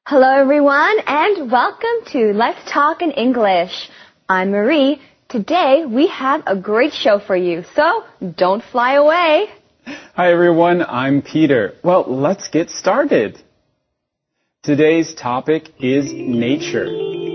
Hello everyone and welcome to Let's Talk in English. I'm Marie. Today we have a great show for you, so don't fly away. Hi everyone, I'm Peter. Well, let's get started. Today's topic is nature.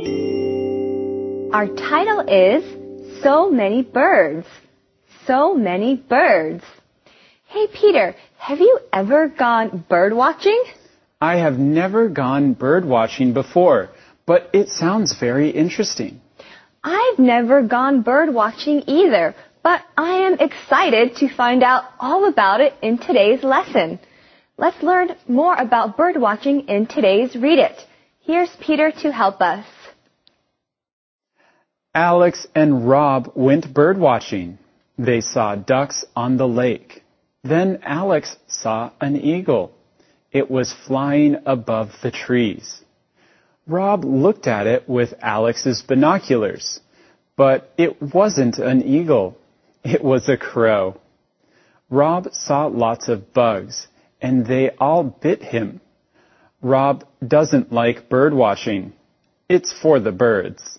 Our title is So Many Birds. So many birds. Hey Peter, have you ever gone bird watching? I have never gone bird watching before, but it sounds very interesting. I've never gone bird watching either, but I am excited to find out all about it in today's lesson. Let's learn more about bird watching in today's Read It. Here's Peter to help us. Alex and Rob went bird watching. They saw ducks on the lake. Then Alex saw an eagle. It was flying above the trees. Rob looked at it with Alex's binoculars, but it wasn't an eagle. It was a crow. Rob saw lots of bugs, and they all bit him. Rob doesn't like bird watching. It's for the birds.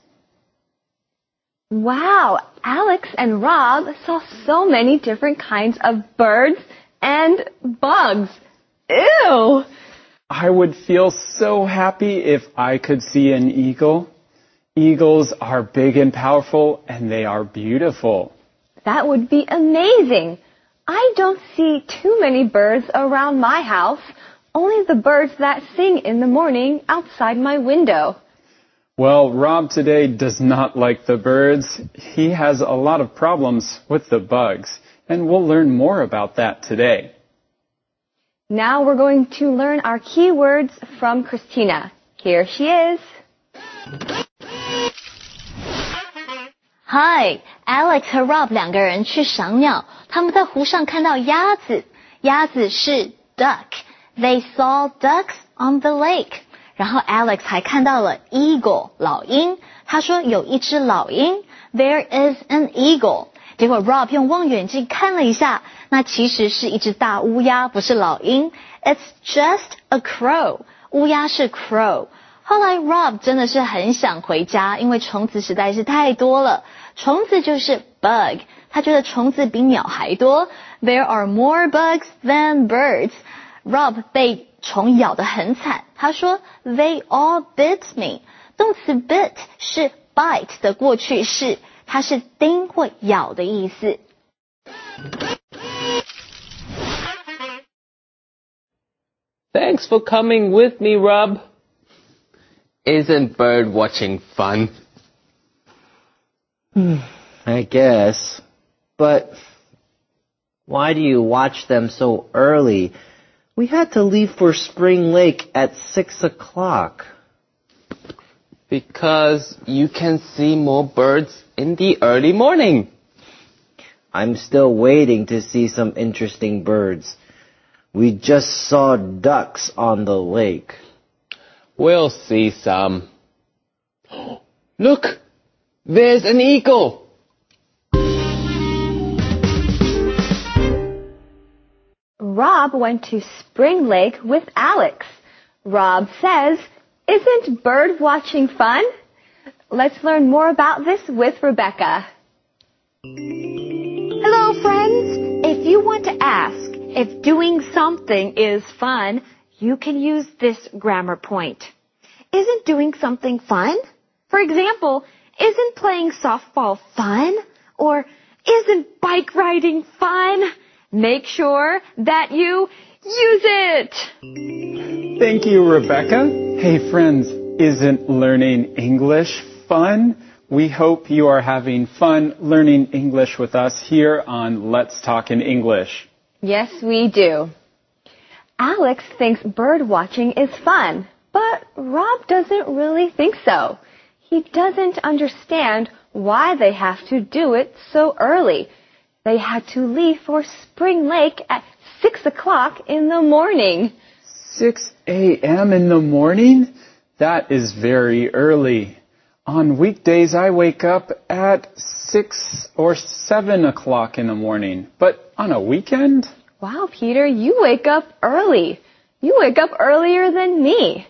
Wow, Alex and Rob saw so many different kinds of birds and bugs. Ew! I would feel so happy if I could see an eagle. Eagles are big and powerful, and they are beautiful. That would be amazing. I don't see too many birds around my house, only the birds that sing in the morning outside my window. Well, Rob today does not like the birds. He has a lot of problems with the bugs, and we'll learn more about that today. Now we're going to learn our key words from Christina. Here she is. Hi, Alex 和 Rob 两个人去赏鸟，他们在湖上看到鸭子，鸭子是 duck. They saw ducks on the lake. 然后 Alex 还看到了 eagle 老鹰，他说有一只老鹰 There is an eagle. 结果 Rob 用望远镜看了一下，那其实是一只大乌鸦，不是老鹰。It's just a crow. 乌鸦是 crow. 后来 Rob 真的是很想回家，因为虫子实在是太多了。虫子就是 bug. 他觉得虫子比鸟还多。There are more bugs than birds. Rob 被虫咬得很惨。他说 They all bit me. 动词 bit 是 bite 的过去式。它是叮或咬的意思。 Thanks for coming with me, Rob. Isn't bird watching fun? I guess. But why do you watch them so early? We had to leave for Spring Lake at 6 o'clock. Because you can see more birds in the early morning. I'm still waiting to see some interesting birds. We just saw ducks on the lake. We'll see some. Look! There's an eagle! Rob went to Spring Lake with Alex. Rob says, "Isn't bird watching fun?" Let's learn more about this with Rebecca. Hello, friends. If you want to ask if doing something is fun, you can use this grammar point. Isn't doing something fun? For example, isn't playing softball fun? Or isn't bike riding fun? Make sure that you use it. Thank you, Rebecca. Hey, friends, isn't learning English fun? We hope you are having fun learning English with us here on Let's Talk in English. Yes, we do. Alex thinks bird watching is fun, but Rob doesn't really think so. He doesn't understand why they have to do it so early. They had to leave for Spring Lake at 6 o'clock in the morning. 6 a.m. in the morning? That is very early. On weekdays, I wake up at 6 or 7 o'clock in the morning. But on a weekend? Wow, Peter, you wake up early. You wake up earlier than me.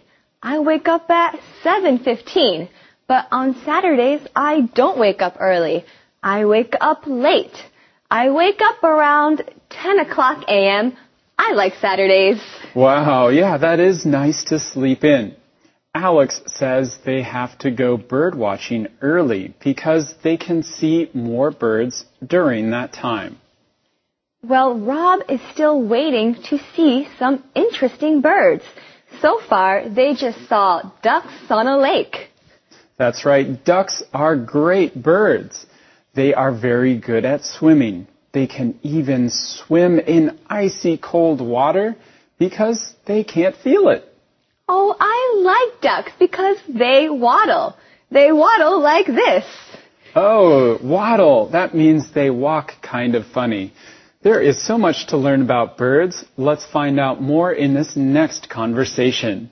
I wake up at 7:15, but on Saturdays I don't wake up early. I wake up late. I wake up around 10 o'clock a.m. I like Saturdays. Wow, yeah, that is nice to sleep in. Alex says they have to go bird watching early because they can see more birds during that time. Well, Rob is still waiting to see some interesting birds. So far, they just saw ducks on a lake. That's right, ducks are great birds. They are very good at swimming. They can even swim in icy cold water because they can't feel it. Oh, I like ducks because they waddle. They waddle like this. Oh, waddle. That means they walk kind of funny. There is so much to learn about birds. Let's find out more in this next conversation.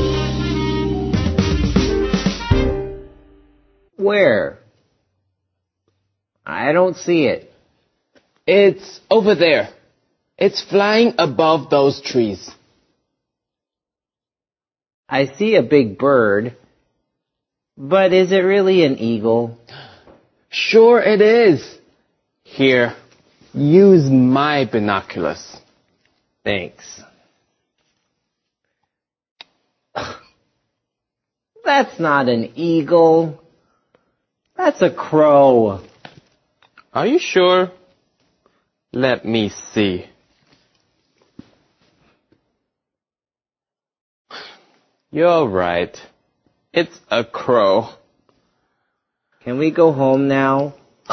Where? I don't see it. It's over there. It's flying above those trees. I see a big bird, but is it really an eagle? Sure it is. Here, use my binoculars. Thanks. That's not an eagle. That's a crow. Are you sure? Let me see. You're right. It's a crow. Can we go home now?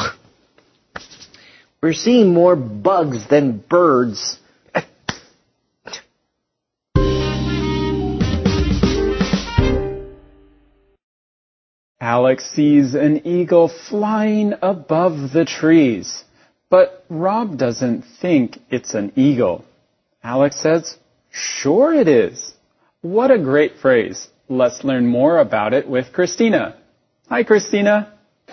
We're seeing more bugs than birds. Alex sees an eagle flying above the trees, but Rob doesn't think it's an eagle. Alex says, "Sure it is." What a great phrase. Let's learn more about it with Christina. Hi, Christina.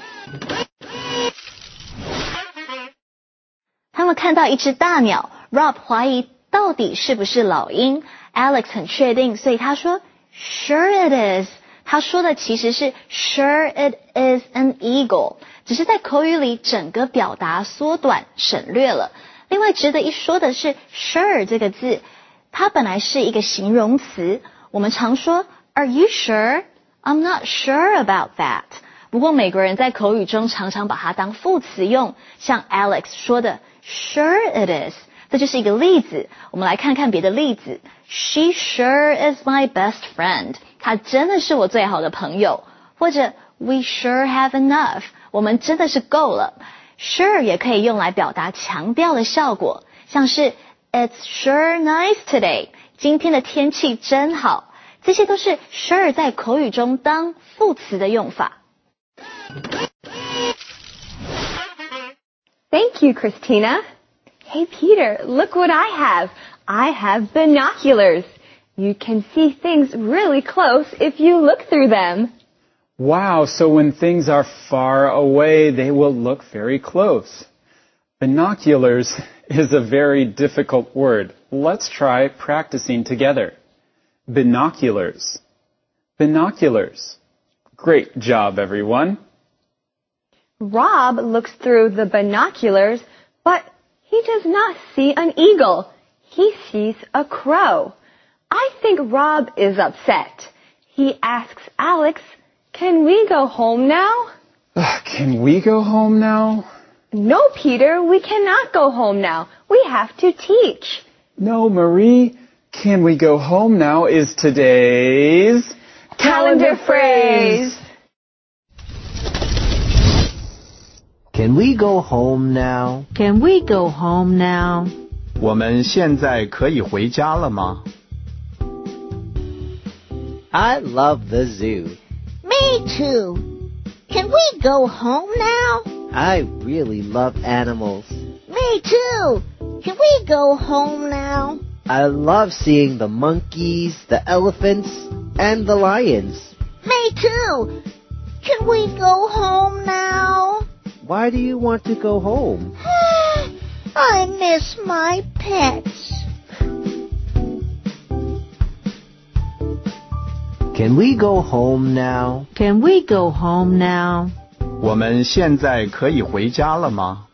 他们看到一只大鸟 ，Rob 怀疑到底是不是老鹰 ，Alex 很确定，所以他说 "Sure it is"。他说的其实是 "Sure it is an eagle"， 只是在口语里整个表达缩短省略了。另外值得一说的是 "sure" 这个字，它本来是一个形容词，我们常说 "Are you sure? I'm not sure about that"。不过美国人在口语中常常把它当副词用，像 Alex 说的 "Sure it is"， 这就是一个例子。我们来看看别的例子 "She sure is my best friend"， 她真的是我最好的朋友。或者 "We sure have enough"， 我们真的是够了。Sure 也可以用来表达强调的效果，像是 It's sure nice today， 今天的天气真好。这些都是 sure 在口语中当副词的用法。 Thank you, Christina. Hey, Peter, look what I have. I have binoculars. You can see things really close if you look through them. Wow, so when things are far away, they will look very close. Binoculars is a very difficult word. Let's try practicing together. Binoculars. Binoculars. Great job, everyone. Rob looks through the binoculars, but he does not see an eagle. He sees a crow. I think Rob is upset. He asks Alex, "Can we go home now?" Can we go home now? No, Peter, we cannot go home now. We have to teach. No, Marie. Can we go home now is today's Calendar phrase. Can we go home now? Can we go home now? 我们现在可以回家了吗？ I love the zoo. Me too. Can we go home now? I really love animals. Me too. Can we go home now? I love seeing the monkeys, the elephants, and the lions. Me too. Can we go home now? Why do you want to go home? I miss my pets. Can we go home now? Can we go home now? 我们现在可以回家了吗？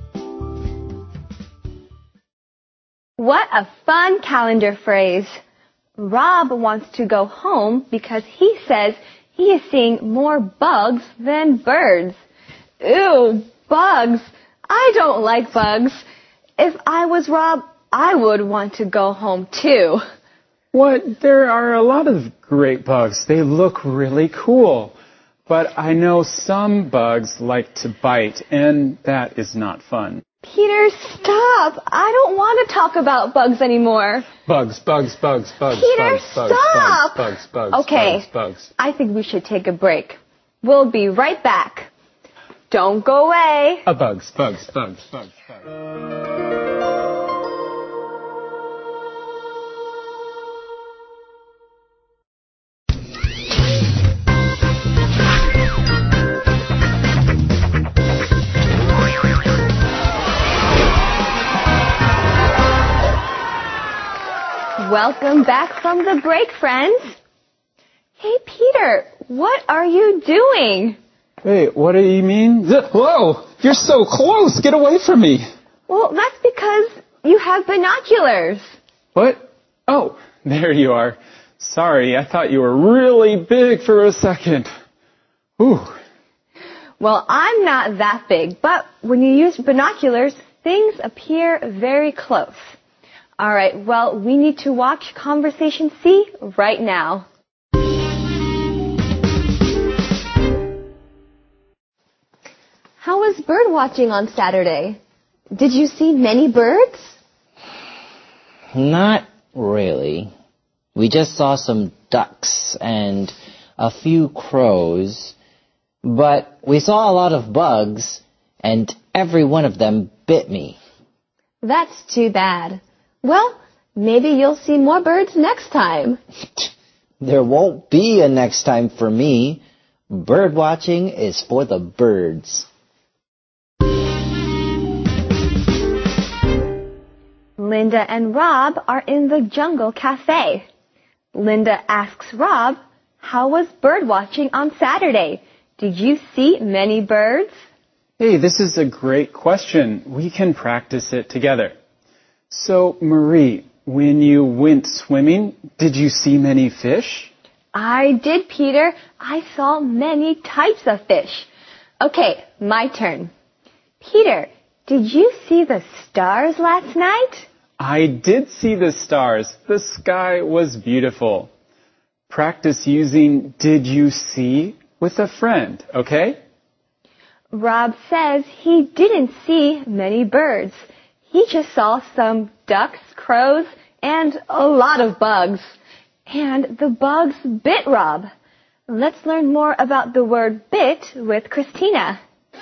What a fun calendar phrase. Rob wants to go home because he says he is seeing more bugs than birds. Ew, bugs. I don't like bugs. If I was Rob, I would want to go home too. What? There are a lot of great bugs. They look really cool. But I know some bugs like to bite, and that is not fun. Peter, stop. I don't want to talk about bugs anymore. Bugs, bugs, bugs, bugs, Peter, bugs, stop. bugs, bugs, bugs, Okay. bugs, bugs. I think we should take a break. We'll be right back. Don't go away. Bugs, bugs, bugs, bugs, bugs. Welcome back from the break, friends. Hey, Peter, what are you doing? Wait, what do you mean? Whoa! You're so close! Get away from me! Well, that's because you have binoculars. What? Oh, there you are. Sorry, I thought you were really big for a second. Ooh. Well, I'm not that big, but when you use binoculars, things appear very close. All right, well, we need to watch Conversation C right now. How was bird watching on Saturday? Did you see many birds? Not really. We just saw some ducks and a few crows, but we saw a lot of bugs, and every one of them bit me. That's too bad. Well, maybe you'll see more birds next time. There won't be a next time for me. Bird watching is for the birds. Linda and Rob are in the Jungle Cafe. Linda asks Rob, how was bird watching on Saturday? Did you see many birds? Hey, this is a great question. We can practice it together. So, Marie, when you went swimming, did you see many fish? I did, Peter. I saw many types of fish. Okay, my turn. Peter, did you see the stars last night? I did see the stars. The sky was beautiful. Practice using did you see with a friend, okay? Rob says he didn't see many birds. He just saw some ducks, crows, and a lot of bugs. And the bugs bit Rob. Let's learn more about the word bit with Christina.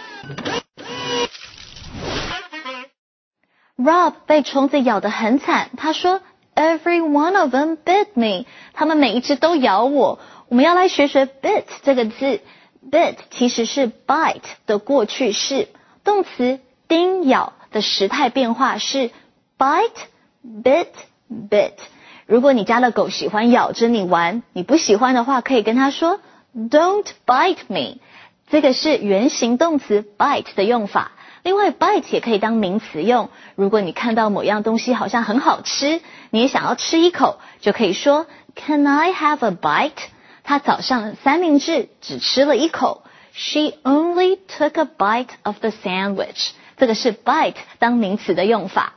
Rob 被虫子咬得很惨，他说 Every one of them bit me. 他们每一只都咬我。我们要来学学 bit 这个字。bit 其实是 bite 的过去式，动词叮咬的时态变化是 bite, bit, bit。如果你家的狗喜欢咬着你玩，你不喜欢的话，可以跟它说 Don't bite me。这个是原形动词 bite 的用法。另外 bite 也可以当名词用。如果你看到某样东西好像很好吃，你也想要吃一口，就可以说 Can I have a bite？ 他早上三明治只吃了一口。She only took a bite of the sandwich。这个是 bite 当名词的用法。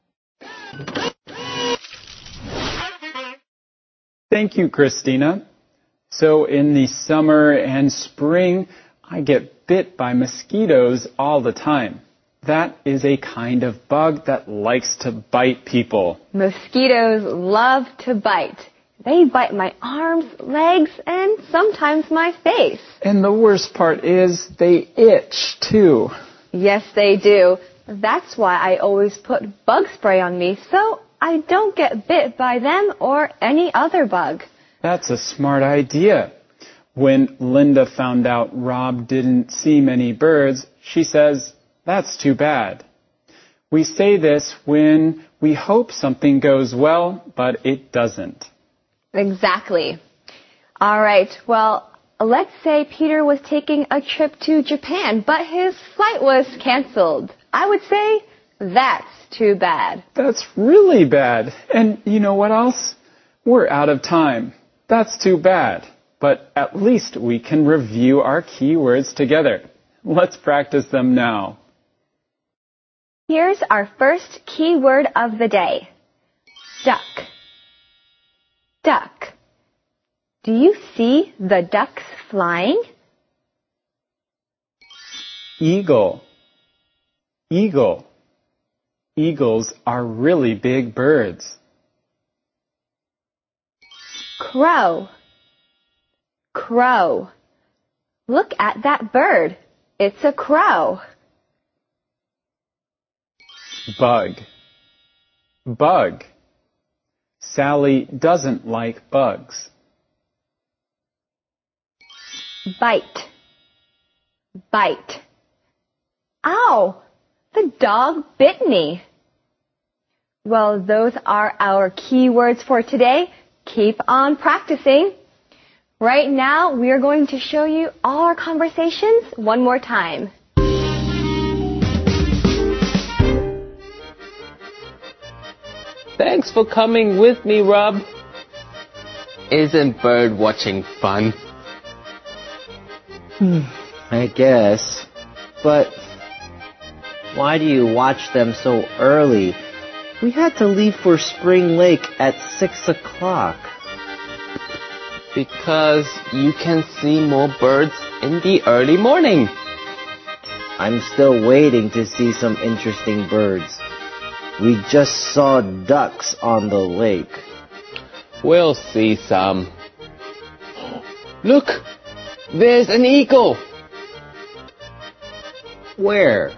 Thank you, Christina. So in the summer and spring, I get bit by mosquitoes all the time. That is a kind of bug that likes to bite people. Mosquitoes love to bite. They bite my arms, legs, and sometimes my face. And the worst part is they itch too. Yes, they do. That's why I always put bug spray on me so I don't get bit by them or any other bug. That's a smart idea. When Linda found out Rob didn't see many birds, she says, "That's too bad." We say this when we hope something goes well, but it doesn't. Exactly. All right, well, let's say Peter was taking a trip to Japan, but his flight was canceled. I would say that's too bad. That's really bad. And you know what else? We're out of time. That's too bad. But at least we can review our keywords together. Let's practice them now. Here's our first keyword of the day. Duck. Duck. Do you see the ducks flying? Eagle. Eagle. Eagles are really big birds. Crow. Crow. Look at that bird. It's a crow. Bug. Bug. Sally doesn't like bugs. Bite. Bite. Ow! The dog bit me. Well, those are our keywords for today. Keep on practicing. Right now, we are going to show you all our conversations one more time. Thanks for coming with me, Rob. Isn't bird watching fun? I guess. But why do you watch them so early? We had to leave for Spring Lake at 6 o'clock. Because you can see more birds in the early morning. I'm still waiting to see some interesting birds. We just saw ducks on the lake. We'll see some. Look! There's an eagle! Where?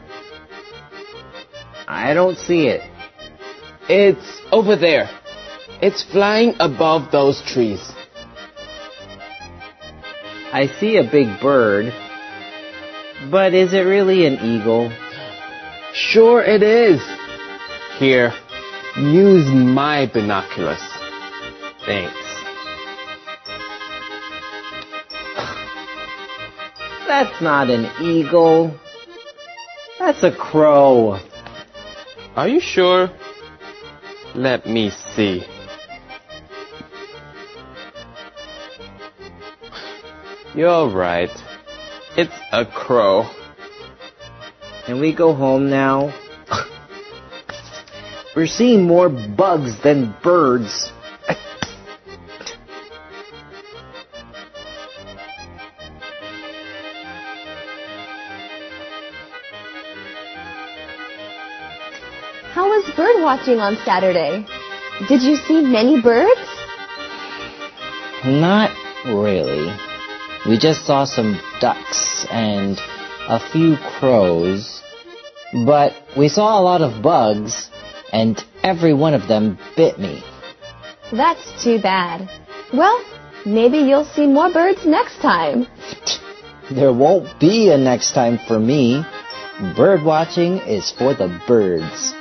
I don't see it. It's over there. It's flying above those trees. I see a big bird. But is it really an eagle? Sure it is. Here, use my binoculars. Thanks. That's not an eagle. That's a crow. Are you sure? Let me see. You're right. It's a crow. Can we go home now? We're seeing more bugs than birds. How was bird watching on Saturday? Did you see many birds? Not really. We just saw some ducks and a few crows. But we saw a lot of bugs, and every one of them bit me. That's too bad. Well, maybe you'll see more birds next time. There won't be a next time for me. Bird watching is for the birds.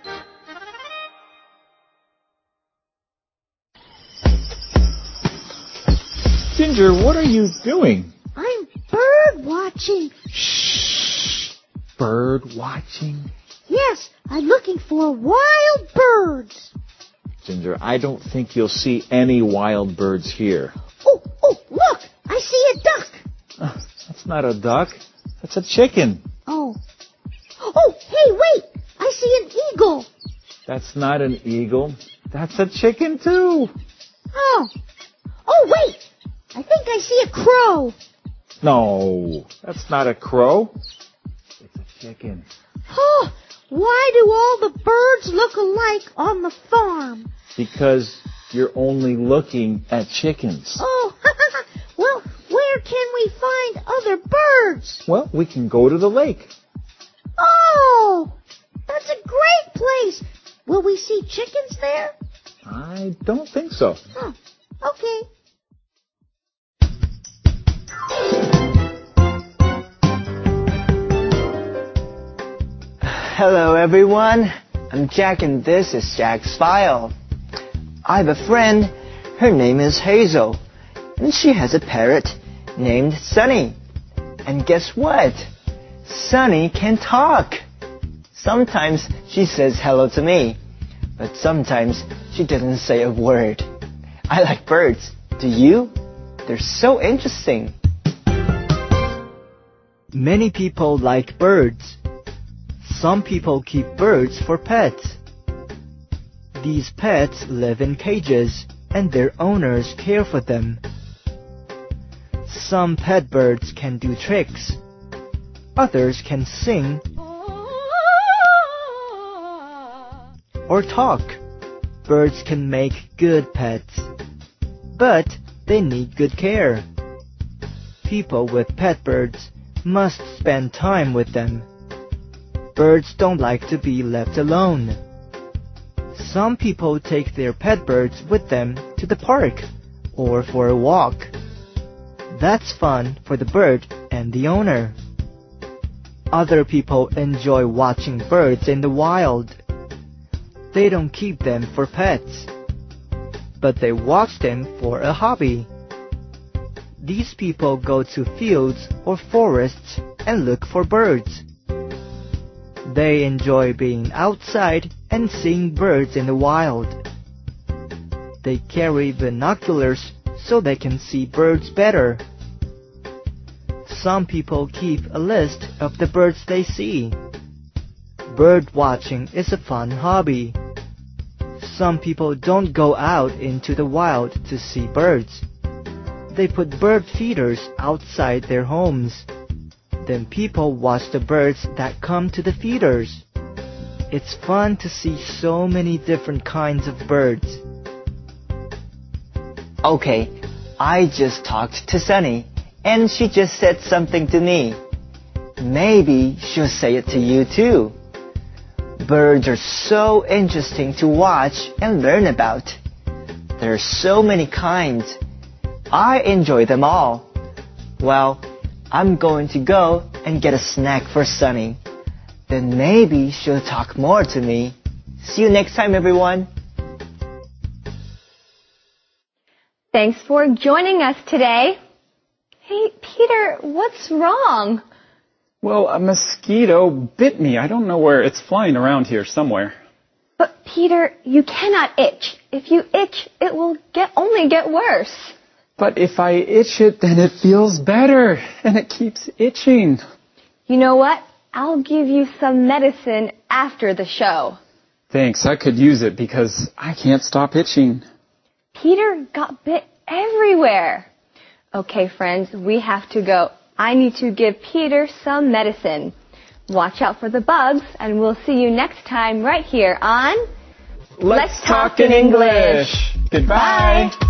Ginger, what are you doing? I'm bird watching. Shh. Bird watching? Yes, I'm looking for wild birds. Ginger, I don't think you'll see any wild birds here. Oh, look, I see a duck. That's not a duck. That's a chicken. Oh, hey, wait, I see an eagle. That's not an eagle. That's a chicken too. Oh, wait, I think I see a crow. No, that's not a crow. It's a chicken. Oh, why do all the birds look alike on the farm? Because you're only looking at chickens. Oh, well, where can we find other birds? Well, we can go to the lake. Oh, that's a great place. Will we see chickens there? I don't think so. Oh, okay. Hello everyone, I'm Jack and this is Jack's File. I have a friend, her name is Hazel, and she has a parrot named Sunny. And guess what? Sunny can talk. Sometimes she says hello to me, but sometimes she doesn't say a word. I like birds. Do you? They're so interesting. Many people like birds. Some people keep birds for pets. These pets live in cages, and their owners care for them. Some pet birds can do tricks. Others can sing or talk. Birds can make good pets, but they need good care. People with pet birds must spend time with them. Birds don't like to be left alone. Some people take their pet birds with them to the park or for a walk. That's fun for the bird and the owner. Other people enjoy watching birds in the wild. They don't keep them for pets, but they watch them for a hobby. These people go to fields or forests and look for birds. They enjoy being outside and seeing birds in the wild. They carry binoculars so they can see birds better. Some people keep a list of the birds they see. Bird watching is a fun hobby. Some people don't go out into the wild to see birds. They put bird feeders outside their homes. Then people watch the birds that come to the feeders. It's fun to see so many different kinds of birds. Okay, I just talked to Sunny, and she just said something to me. Maybe she'll say it to you too. Birds are so interesting to watch and learn about. There are so many kinds. I enjoy them all. Well, I'm going to go and get a snack for Sunny. Then maybe she'll talk more to me. See you next time, everyone. Thanks for joining us today. Hey, Peter, what's wrong? Well, a mosquito bit me. I don't know where. It's flying around here somewhere. But Peter, you cannot itch. If you itch, it will only get worse. But if I itch it, then it feels better, and it keeps itching. You know what? I'll give you some medicine after the show. Thanks, I could use it because I can't stop itching. Peter got bit everywhere. Okay, friends, we have to go. I need to give Peter some medicine. Watch out for the bugs, and we'll see you next time right here on Let's Talk in English. Goodbye.